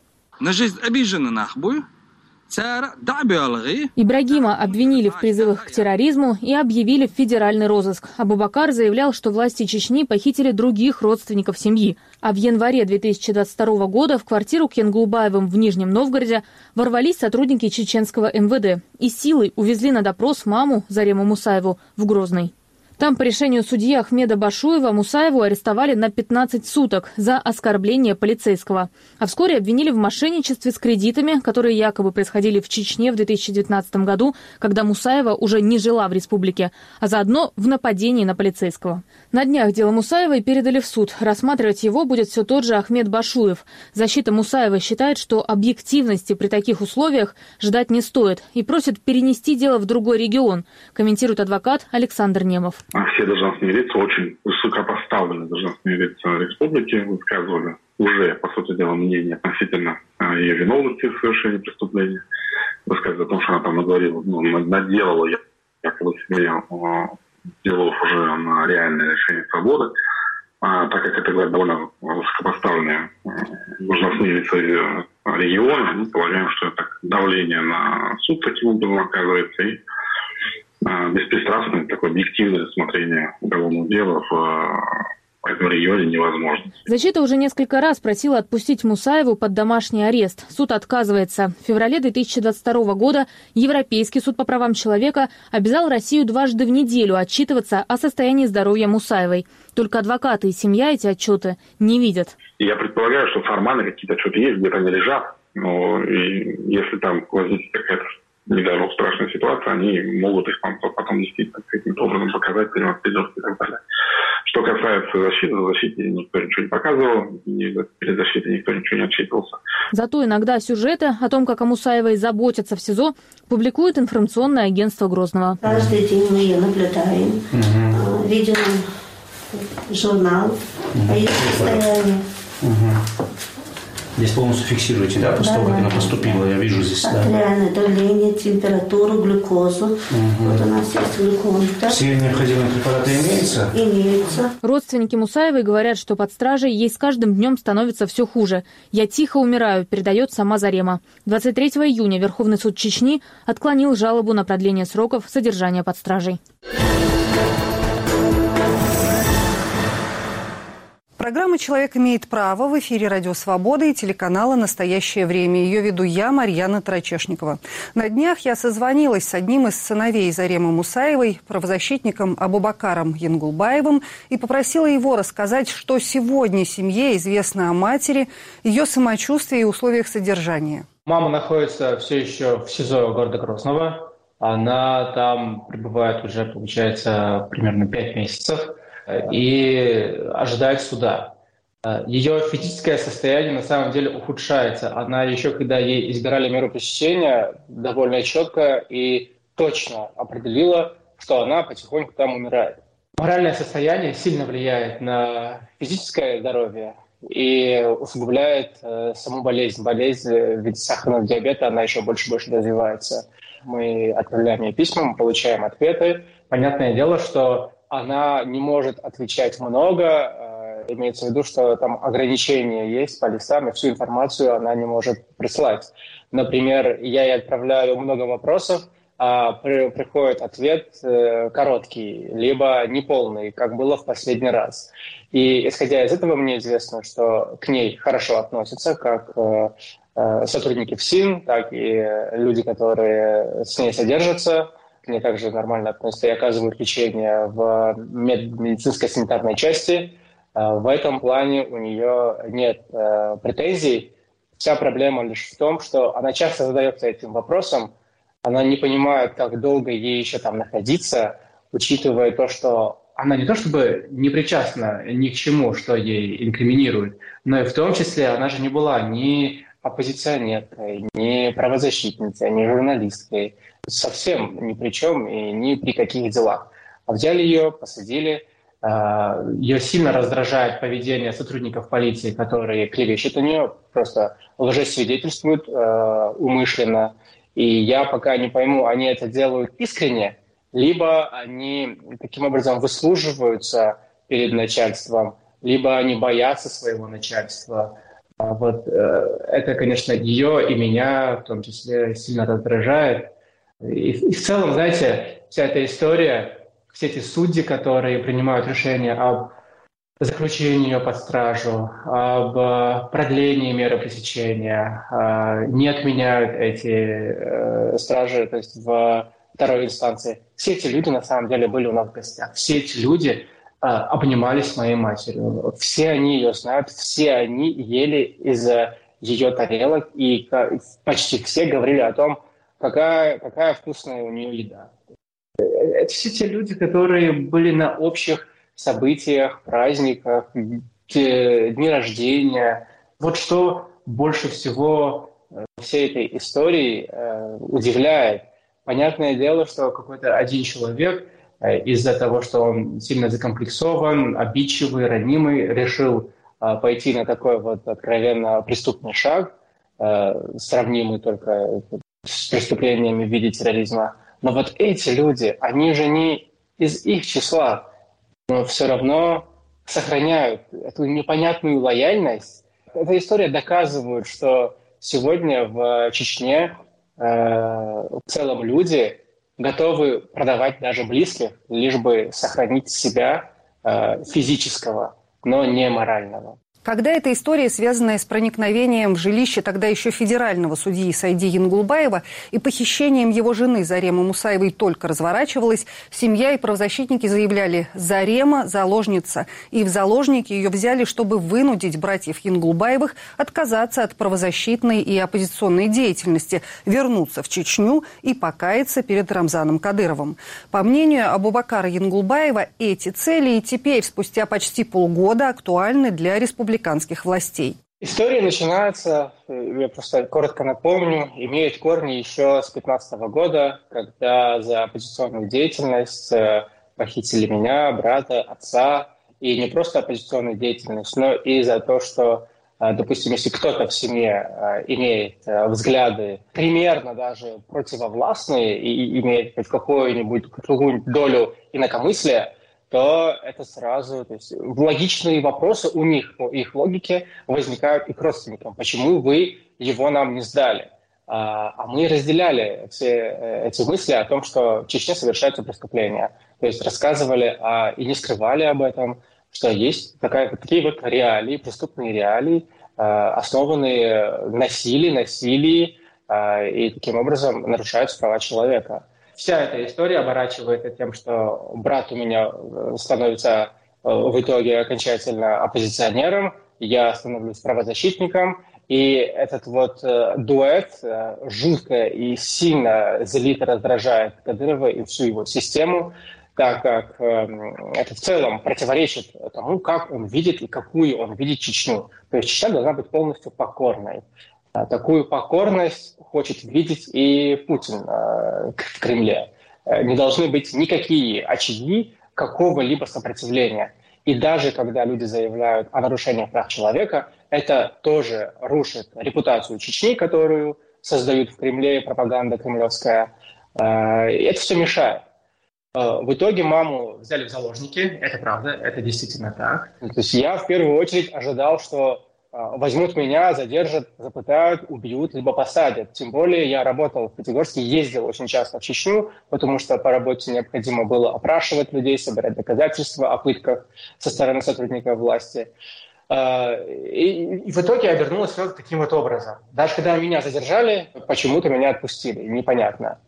Ибрагима обвинили в призывах к терроризму и объявили в федеральный розыск. Абубакар заявлял, что власти Чечни похитили других родственников семьи. А в январе две тысячи двадцать второго года в квартиру к Янгулбаевым в Нижнем Новгороде ворвались сотрудники чеченского эм вэ дэ и силой увезли на допрос маму Зарему Мусаеву в Грозный. Там по решению судьи Ахмеда Башуева Мусаеву арестовали на пятнадцать суток за оскорбление полицейского. А вскоре обвинили в мошенничестве с кредитами, которые якобы происходили в Чечне в две тысячи девятнадцатом году, когда Мусаева уже не жила в республике, а заодно в нападении на полицейского. На днях дело Мусаевой передали в суд. Рассматривать его будет все тот же Ахмед Башуев. Защита Мусаевой считает, что объективности при таких условиях ждать не стоит и просит перенести дело в другой регион, комментирует адвокат Александр Немов. Все должностные лица, очень высокопоставленные должностные лица республики, высказывали уже, по сути дела, мнение относительно ее виновности в совершении преступления. Высказывали о том, что она там наговорила, ну, наделала якобы себе делов уже на реальное лишение свободы. А, так как это говорят довольно высокопоставленные должностные лица региона, мы полагаем, что это давление на суд таким образом оказывается и беспристрастное, такое объективное рассмотрение уголовного дела в этом регионе невозможно. Защита уже несколько раз просила отпустить Мусаеву под домашний арест. Суд отказывается. В феврале две тысячи двадцать второго года Европейский суд по правам человека обязал Россию дважды в неделю отчитываться о состоянии здоровья Мусаевой. Только адвокаты и семья эти отчеты не видят. Я предполагаю, что формально какие-то отчеты есть, где-то они лежат. Но и если там возникнет какая-то не дай бог страшная ситуация, они могут их потом действительно каким-то образом показать, принимать призывки и так далее. Что касается защиты, за защитой никто ничего не показывал, и перед защитой никто ничего не отчитывался. Зато иногда сюжеты о том, как о Мусаевой заботятся в СИЗО, публикует информационное агентство Грозного. Каждый день мы ее наблюдаем, угу. Видим журнал угу. о ее состоянии. Угу. Здесь полностью фиксируете, да, после да, того, как да, она поступила, да. Я вижу здесь, да. Реальное давление, температуру, глюкозу. Угу. Вот у нас есть глюкон. Все необходимые препараты имеются? Имеются. Родственники Мусаевой говорят, что под стражей ей с каждым днем становится все хуже. «Я тихо умираю», передает сама Зарема. двадцать третьего июня Верховный суд Чечни отклонил жалобу на продление сроков содержания под стражей. Программа «Человек имеет право» в эфире «Радио Свобода» и телеканала «Настоящее время». Ее веду я, Марьяна Тарачешникова. На днях я созвонилась с одним из сыновей Заремы Мусаевой, правозащитником Абубакаром Янгулбаевым, и попросила его рассказать, что сегодня семье известно о матери, ее самочувствии и условиях содержания. Мама находится все еще в СИЗО города Грозного. Она там пребывает уже, получается, примерно пять месяцев. И ожидает суда. Ее физическое состояние на самом деле ухудшается. Она еще, когда ей избирали меру пресечения, довольно четко и точно определила, что она потихоньку там умирает. Моральное состояние сильно влияет на физическое здоровье и усугубляет э, саму болезнь. Болезнь в виде сахарного диабета, она еще больше и больше развивается. Мы отправляем ей письма, мы получаем ответы. Понятное дело, что она не может отвечать много, э, имеется в виду, что там ограничения есть по листам, и всю информацию она не может прислать. Например, я ей отправляю много вопросов, а при, приходит ответ э, короткий, либо неполный, как было в последний раз. И исходя из этого мне известно, что к ней хорошо относятся, как э, э, сотрудники ФСИН, так и люди, которые с ней содержатся. К ней также нормально относятся и оказывают лечение в медицинской санитарной части. В этом плане у нее нет э, претензий. Вся проблема лишь в том, что она часто задается этим вопросом. Она не понимает, как долго ей еще там находиться, учитывая то, что она не то чтобы не причастна ни к чему, что ей инкриминирует, но и в том числе она же не была ни оппозиционеркой, ни правозащитницей, ни журналисткой. Совсем ни при чем и ни при каких делах. А взяли ее, посадили, Ее сильно раздражает поведение сотрудников полиции, которые клевещут на нее, просто лжесвидетельствуют э, умышленно. И я пока не пойму, они это делают искренне, либо они таким образом выслуживаются перед начальством, либо они боятся своего начальства. Вот э, это, конечно, ее и меня в том числе сильно раздражает. И, и в целом, знаете, вся эта история, все эти судьи, которые принимают решения об заключении ее под стражу, об продлении меры пресечения, не отменяют эти стражи, то есть в второй инстанции. Все эти люди на самом деле были у нас в гостях. Все эти люди обнимались с моей матерью. Все они ее знают, все они ели из ее тарелок, и почти все говорили о том, какая, какая вкусная у нее еда. Это все те люди, которые были на общих событиях, праздниках, дни рождения. Вот что больше всего всей этой истории э, удивляет. Понятное дело, что какой-то один человек э, из-за того, что он сильно закомплексован, обидчивый, ранимый, решил э, пойти на такой вот откровенно преступный шаг, э, сравнимый только с преступлениями в виде терроризма. Но вот эти люди, они же не из их числа, но все равно сохраняют эту непонятную лояльность. Эта история доказывает, что сегодня в Чечне э, в целом люди готовы продавать даже близких, лишь бы сохранить себя э, физического, но не морального. Когда эта история, связанная с проникновением в жилище тогда еще федерального судьи Сайди Янгулбаева и похищением его жены Заремы Мусаевой только разворачивалась, семья и правозащитники заявляли: Зарема – заложница. И в заложники ее взяли, чтобы вынудить братьев Янгулбаевых отказаться от правозащитной и оппозиционной деятельности, вернуться в Чечню и покаяться перед Рамзаном Кадыровым. По мнению Абубакара Янгулбаева, эти цели и теперь, спустя почти полгода, актуальны для республиканцев. Республиканских властей. История начинается, я просто коротко напомню, имеет корни еще с пятнадцатого года, когда за оппозиционную деятельность похитили меня, брата, отца. И не просто оппозиционную деятельность, но и за то, что, допустим, если кто-то в семье имеет взгляды примерно даже противовластные и имеет хоть какую-нибудь какую-нибудь долю инакомыслия, то это сразу, то есть логичные вопросы у них, по их логике, возникают и к родственникам. Почему вы его нам не сдали? А, а мы разделяли все эти мысли о том, что в Чечне совершаются преступления. То есть рассказывали а, и не скрывали об этом, что есть такая, такие вот реалии, преступные реалии, а, основанные на силе, насилии, а, и таким образом нарушаются права человека. Вся эта история оборачивается тем, что брат у меня становится в итоге окончательно оппозиционером, я становлюсь правозащитником, и этот вот дуэт жутко и сильно злит и раздражает Кадырова и всю его систему, так как это в целом противоречит тому, как он видит и какую он видит Чечню. То есть Чечня должна быть полностью покорной. Такую покорность хочет видеть и Путин э, в Кремле. Не должны быть никакие очаги какого-либо сопротивления. И даже когда люди заявляют о нарушении прав человека, это тоже рушит репутацию Чечни, которую создают в Кремле, пропаганда кремлевская. Э, и это все мешает. Э, в итоге маму взяли в заложники, это правда, это действительно так. То есть я в первую очередь ожидал, что возьмут меня, задержат, запытают, убьют, либо посадят. Тем более я работал в Пятигорске, ездил очень часто в Чечню, потому что по работе необходимо было опрашивать людей, собирать доказательства о пытках со стороны сотрудников власти. И, и в итоге обернулось все таким вот образом. Даже когда меня задержали, почему-то меня отпустили, непонятно.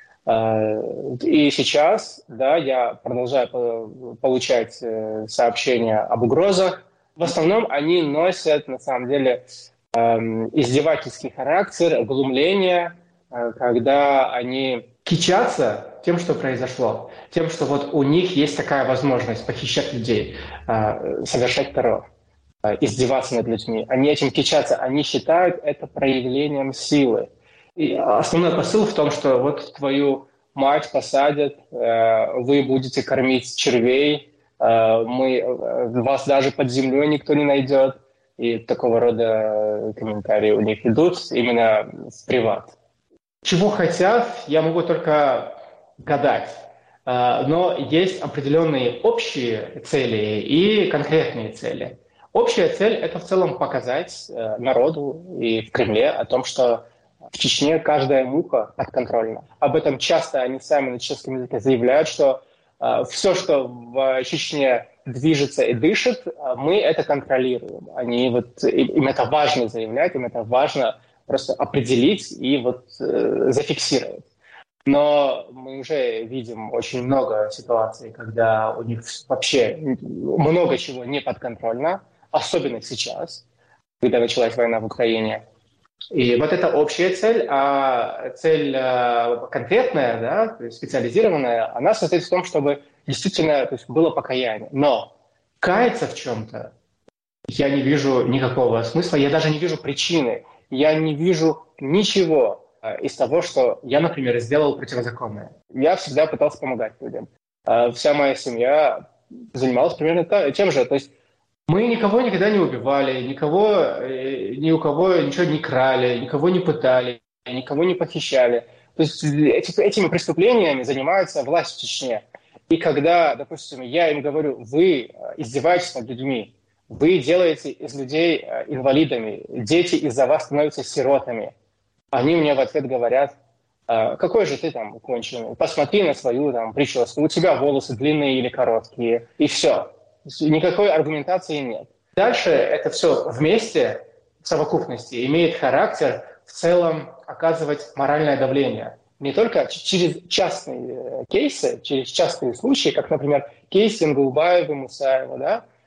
И сейчас, да, я продолжаю получать сообщения об угрозах. В основном они носят, на самом деле, издевательский характер, глумление, когда они кичатся тем, что произошло, тем, что вот у них есть такая возможность похищать людей, совершать террор, издеваться над людьми. Они этим кичатся, они считают это проявлением силы. И основной посыл в том, что вот твою мать посадят, вы будете кормить червей, мы, вас даже под землей никто не найдет. И такого рода комментарии у них идут именно в приват. Чего хотят, я могу только гадать. Но есть определенные общие цели и конкретные цели. Общая цель – это в целом показать народу и в Кремле о том, что в Чечне каждая муха подконтрольна. Об этом часто они сами на чешском языке заявляют, что все, что в Чечне движется и дышит, мы это контролируем. Они вот, им это важно заявлять, им это важно просто определить и вот э, зафиксировать. Но мы уже видим очень много ситуаций, когда у них вообще много чего не подконтрольно, особенно сейчас, когда началась война в Украине. И вот это общая цель, а цель э, конкретная, да, специализированная, она состоит в том, чтобы действительно, то есть, было покаяние. Но каяться в чем-то я не вижу никакого смысла, я даже не вижу причины, я не вижу ничего э, из того, что я, например, сделал противозаконное. Я всегда пытался помогать людям. Э, вся моя семья занималась примерно тем же. То есть мы никого никогда не убивали, никого, ни у кого ничего не крали, никого не пытали, никого не похищали. То есть эти, этими преступлениями занимается власть в Чечне. И когда, допустим, я им говорю, вы издеваетесь над людьми, вы делаете из людей инвалидами, дети из-за вас становятся сиротами, они мне в ответ говорят, какой же ты там конченый, посмотри на свою там прическу, у тебя волосы длинные или короткие, и все. Никакой аргументации нет. Дальше это все вместе, в совокупности, имеет характер в целом оказывать моральное давление. Не только через частные кейсы, через частные случаи, как, например, кейсы Ингулбаева, Мусаева,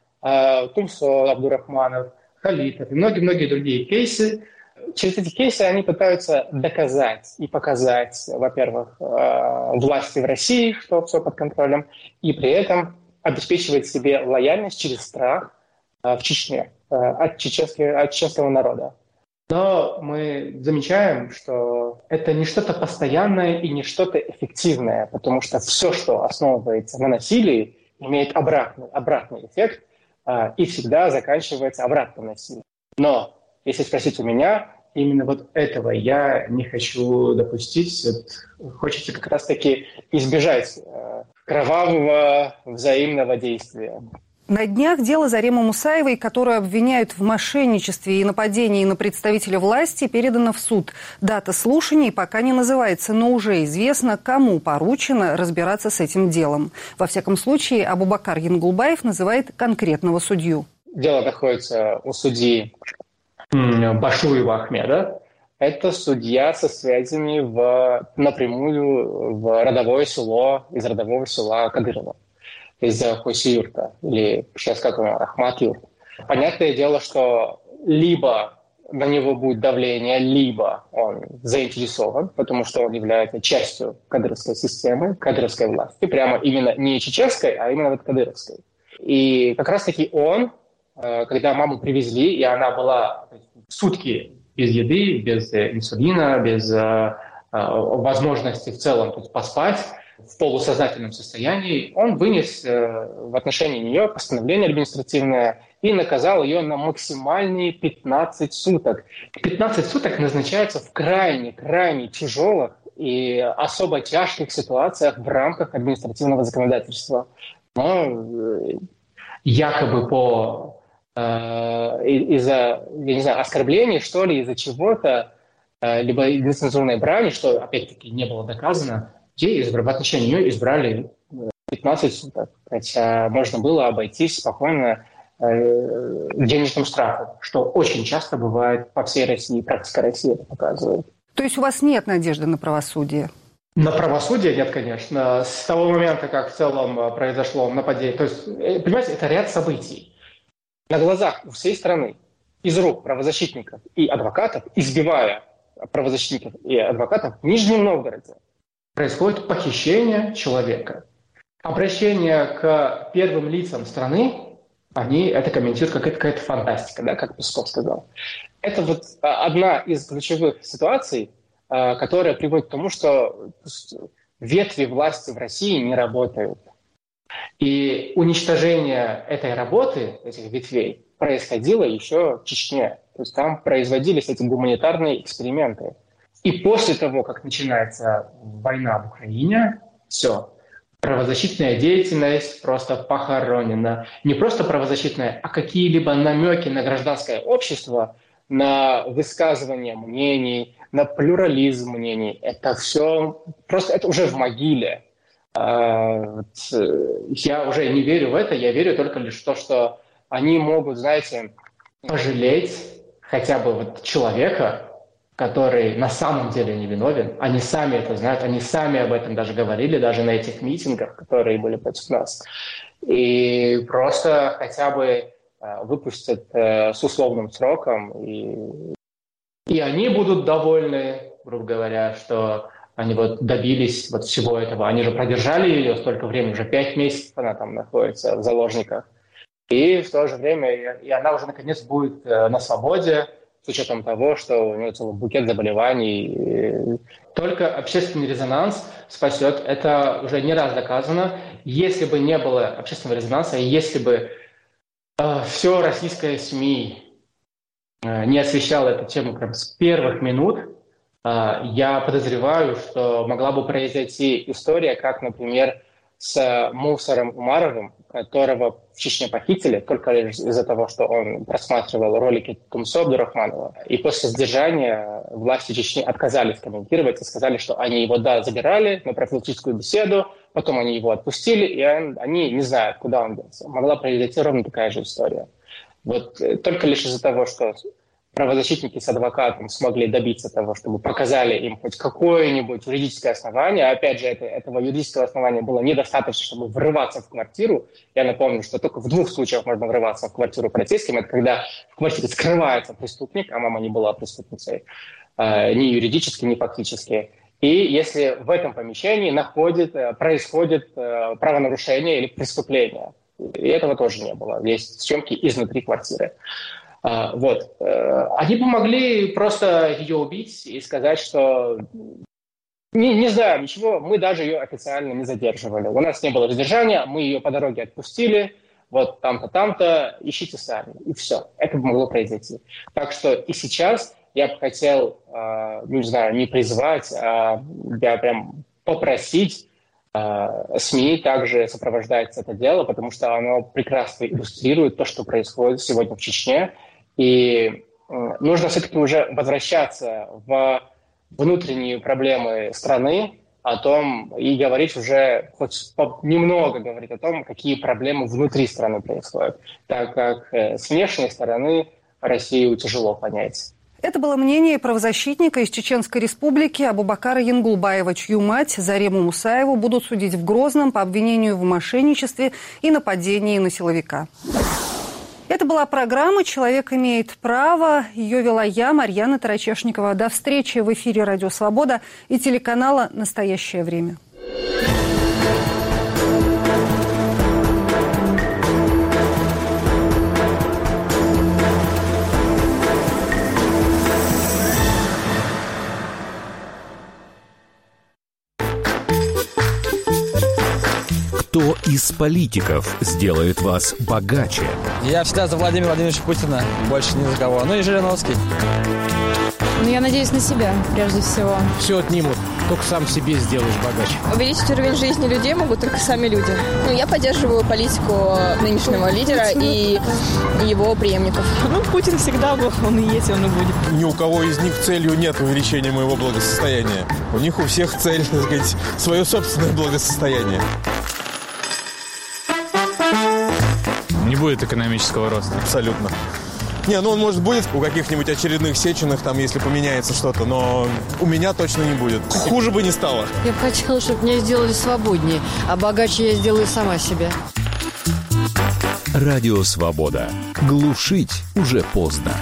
да, Тумсо, Абдурахманов, Халитов и многие-многие другие кейсы. Через эти кейсы они пытаются доказать и показать, во-первых, власти в России, что все под контролем, и при этом обеспечивать себе лояльность через страх в Чечне от чеченского, от чеченского народа. Но мы замечаем, что это не что-то постоянное и не что-то эффективное, потому что все, что основывается на насилии, имеет обратный, обратный эффект и всегда заканчивается обратным насилием. Но, если спросить у меня, именно вот этого я не хочу допустить. Вот хочется как раз-таки избежать кровавого взаимного действия. На днях дело Заремы Мусаевой, которую обвиняют в мошенничестве и нападении на представителя власти, передано в суд. Дата слушаний пока не называется, но уже известно, кому поручено разбираться с этим делом. Во всяком случае, Абубакар Янгулбаев называет конкретного судью. Дело находится у судьи Башуева Ахмеда. Это судья со связями в, напрямую в родовое село, из родового села Кадырова, из Хойси-Юрта, или сейчас как он, Ахмат-Юрт. Понятное дело, что либо на него будет давление, либо он заинтересован, потому что он является частью кадыровской системы, кадыровской власти, прямо именно не чеченской, а именно вот кадыровской. И как раз-таки он, когда маму привезли, и она была сутки без еды, без инсулина, без э, возможности в целом тут поспать, в полусознательном состоянии, он вынес э, в отношении нее постановление административное и наказал ее на максимальные пятнадцать суток. пятнадцать суток назначается в крайне-крайне тяжелых и особо тяжких ситуациях в рамках административного законодательства. Но э, якобы по из-за, я не знаю, оскорблений, что ли, из-за чего-то, либо нецензурной брани, что, опять-таки, не было доказано, ей в отношении нее избрали пятнадцать суток. Хотя можно было обойтись спокойно денежным штрафом, что очень часто бывает по всей России, практика России это показывает. То есть у вас нет надежды на правосудие? На правосудие нет, конечно. С того момента, как в целом произошло нападение, то есть, понимаете, это ряд событий. На глазах у всей страны, из рук правозащитников и адвокатов, избивая правозащитников и адвокатов в Нижнем Новгороде, происходит похищение человека. Обращение к первым лицам страны, они это комментируют как это какая-то фантастика, да, как Песков сказал. Это вот одна из ключевых ситуаций, которая приводит к тому, что ветви власти в России не работают. И уничтожение этой работы, этих ветвей, происходило еще в Чечне. То есть там производились эти гуманитарные эксперименты. И после того, как начинается война в Украине, все, правозащитная деятельность просто похоронена. Не просто правозащитная, а какие-либо намеки на гражданское общество, на высказывание мнений, на плюрализм мнений. Это все просто, это уже в могиле. Я уже не верю в это, я верю только лишь в то, что они могут, знаете, пожалеть хотя бы вот человека, который на самом деле не виновен. Они сами это знают, они сами об этом даже говорили, даже на этих митингах, которые были против нас. И просто хотя бы выпустят с условным сроком, и, и они будут довольны, грубо говоря, что они вот добились вот всего этого. Они же продержали ее столько времени, уже пять месяцев она там находится в заложниках. И в то же время и она уже наконец будет на свободе, с учетом того, что у нее целый букет заболеваний. Только общественный резонанс спасет. Это уже не раз доказано. Если бы не было общественного резонанса, если бы э, все российское СМИ э, не освещало эту тему прям с первых минут, э, я подозреваю, что могла бы произойти история, как, например, с Мусаром Умаровым, которого в Чечне похитили только лишь из-за того, что он просматривал ролики Тумсо Абдурахманова. И после задержания власти Чечни отказались комментировать и сказали, что они его, да, забирали на профилактическую беседу, потом они его отпустили, и они не знают, куда он делся. Могла произойти ровно такая же история. Вот только лишь из-за того, что правозащитники с адвокатом смогли добиться того, чтобы показали им хоть какое-нибудь юридическое основание. Опять же, это, этого юридического основания было недостаточно, чтобы врываться в квартиру. Я напомню, что только в двух случаях можно врываться в квартиру полицейским. Это когда в квартире скрывается преступник, а мама не была преступницей, э, ни юридически, ни фактически. И если в этом помещении находит, происходит э, правонарушение или преступление. И этого тоже не было. Есть съемки изнутри квартиры. Uh, вот. Uh, они бы могли просто ее убить и сказать, что не, не знаю ничего, мы даже ее официально не задерживали. У нас не было задержания, мы ее по дороге отпустили, вот там-то, там-то, ищите сами. И все. Это бы могло произойти. Так что и сейчас я бы хотел, uh, не знаю, не призывать, а я прям попросить СМИ также сопровождать это дело, потому что оно прекрасно иллюстрирует то, что происходит сегодня в Чечне. И нужно все-таки уже возвращаться в внутренние проблемы страны, о том и говорить уже, хоть немного говорить о том, какие проблемы внутри страны происходят, так как с внешней стороны Россию тяжело понять. Это было мнение правозащитника из Чеченской Республики Абубакара Янгулбаева, чью мать Зарему Мусаеву будут судить в Грозном по обвинению в мошенничестве и нападении на силовика. Это была программа «Человек имеет право». Ее вела я, Марьяна Тарачешникова. До встречи в эфире «Радио Свобода» и телеканала «Настоящее время». Кто из политиков сделает вас богаче? Я всегда за Владимира Владимировича Путина, больше ни за кого. Ну и Жириновский. Ну, я надеюсь на себя, прежде всего. Все отнимут, только сам себе сделаешь богаче. Увеличить уровень жизни людей могут только сами люди. Ну, я поддерживаю политику нынешнего лидера и его преемников. Ну, Путин всегда был, он и есть, он и будет. Ни у кого из них целью нет увеличения моего благосостояния. У них у всех цель, так сказать, свое собственное благосостояние. Не будет экономического роста. Абсолютно. Не, ну он, может, будет у каких-нибудь очередных Сеченых, там, если поменяется что-то, но у меня точно не будет. Хуже бы не стало. Я бы хотела, чтобы меня сделали свободнее, а богаче я сделаю сама себя. Радио Свобода. Глушить уже поздно.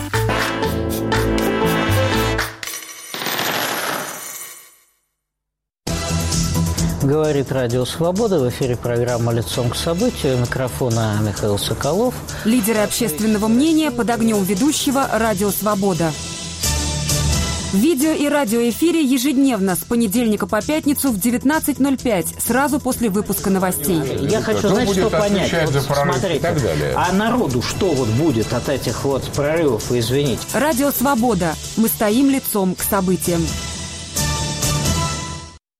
Говорит Радио Свобода. В эфире программа «Лицом к событию». У микрофона Михаил Соколов. Лидеры общественного мнения под огнем ведущего «Радио Свобода». В видео и радиоэфире ежедневно с понедельника по пятницу в девятнадцать ноль пять, сразу после выпуска новостей. Я хочу, Кто знаете, будет что понять? отвечать Вот за прорыв смотрите, и так далее? А народу что вот будет от этих вот прорывов, извините? Радио «Свобода». Мы стоим лицом к событиям.